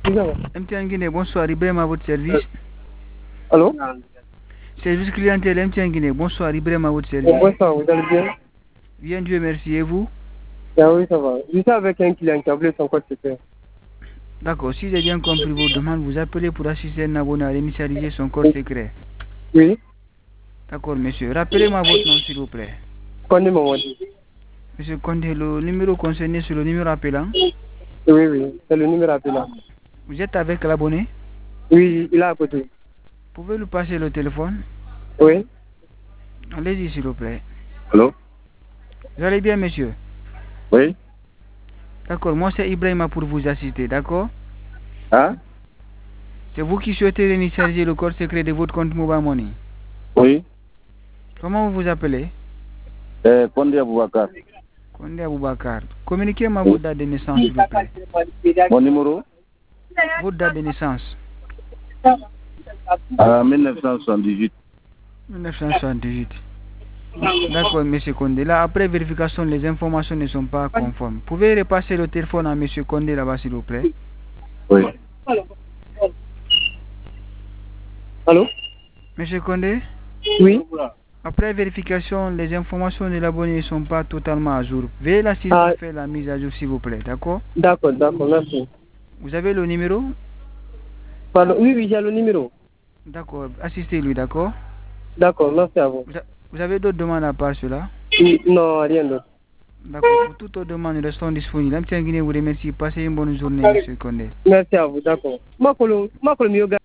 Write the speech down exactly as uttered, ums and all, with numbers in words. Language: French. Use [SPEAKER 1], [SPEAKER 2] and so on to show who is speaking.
[SPEAKER 1] M T N Guinée, bonsoir, Ibrahim à votre service.
[SPEAKER 2] Allô?
[SPEAKER 1] Service clientèle M T N Guinée, bonsoir, Ibrahim à votre service.
[SPEAKER 2] Bonsoir, vous allez bien?
[SPEAKER 1] Bien, Dieu merci, et vous?
[SPEAKER 2] Ah oui, ça va. J'étais avec un client qui a voulu son code secret.
[SPEAKER 1] D'accord, si j'ai bien compris vos demandes, vous appelez pour assister un abonné à initialiser son code secret.
[SPEAKER 2] Oui.
[SPEAKER 1] D'accord, monsieur. Rappelez-moi votre nom, s'il vous plaît.
[SPEAKER 2] Condé Mamadi.
[SPEAKER 1] Monsieur Condé, le numéro concerné sur le numéro appelant?
[SPEAKER 2] Oui, oui, c'est le numéro appelant.
[SPEAKER 1] Vous êtes avec l'abonné?
[SPEAKER 2] Oui, il est à côté.
[SPEAKER 1] Pouvez-vous passer le téléphone?
[SPEAKER 2] Oui.
[SPEAKER 1] Allez-y, s'il vous plaît.
[SPEAKER 3] Allô?
[SPEAKER 1] Vous allez bien, monsieur?
[SPEAKER 3] Oui.
[SPEAKER 1] D'accord, moi c'est Ibrahima pour vous assister, d'accord?
[SPEAKER 3] Hein?
[SPEAKER 1] C'est vous qui souhaitez réinitialiser le code secret de votre compte Mobile Money?
[SPEAKER 3] Oui.
[SPEAKER 1] Comment vous vous appelez?
[SPEAKER 3] Euh, Condé Aboubakar.
[SPEAKER 1] Condé Aboubakar. Communiquez-moi votre date de naissance, s'il vous plaît.
[SPEAKER 3] Mon numéro?
[SPEAKER 1] Votre date de naissance?
[SPEAKER 3] Euh, mille neuf cent soixante-dix-huit.
[SPEAKER 1] mille neuf cent soixante-dix-huit. D'accord, monsieur Condé. Là, après vérification, les informations ne sont pas conformes. Pouvez repasser le téléphone à monsieur Condé là-bas, s'il vous plaît?
[SPEAKER 3] Oui.
[SPEAKER 2] Allô?
[SPEAKER 1] Monsieur Condé?
[SPEAKER 2] Oui.
[SPEAKER 1] Après vérification, les informations de l'abonné ne sont pas totalement à jour. Veuillez l'assister
[SPEAKER 2] Ah.
[SPEAKER 1] à faire la mise à jour, s'il vous plaît, d'accord?
[SPEAKER 2] D'accord, d'accord, merci.
[SPEAKER 1] Vous avez le numéro?
[SPEAKER 2] Pardon, oui, oui, j'ai le numéro.
[SPEAKER 1] D'accord, assistez-lui, d'accord?
[SPEAKER 2] D'accord, merci à vous.
[SPEAKER 1] Vous, a- vous avez d'autres demandes à part cela?
[SPEAKER 2] Oui, non, rien d'autre.
[SPEAKER 1] D'accord, pour toutes autres demandes, nous restons disponibles. M T N Guinée vous remercie. Passez une bonne journée, monsieur Condé.
[SPEAKER 2] Merci à vous, d'accord. Makolo, Makolo Mioga.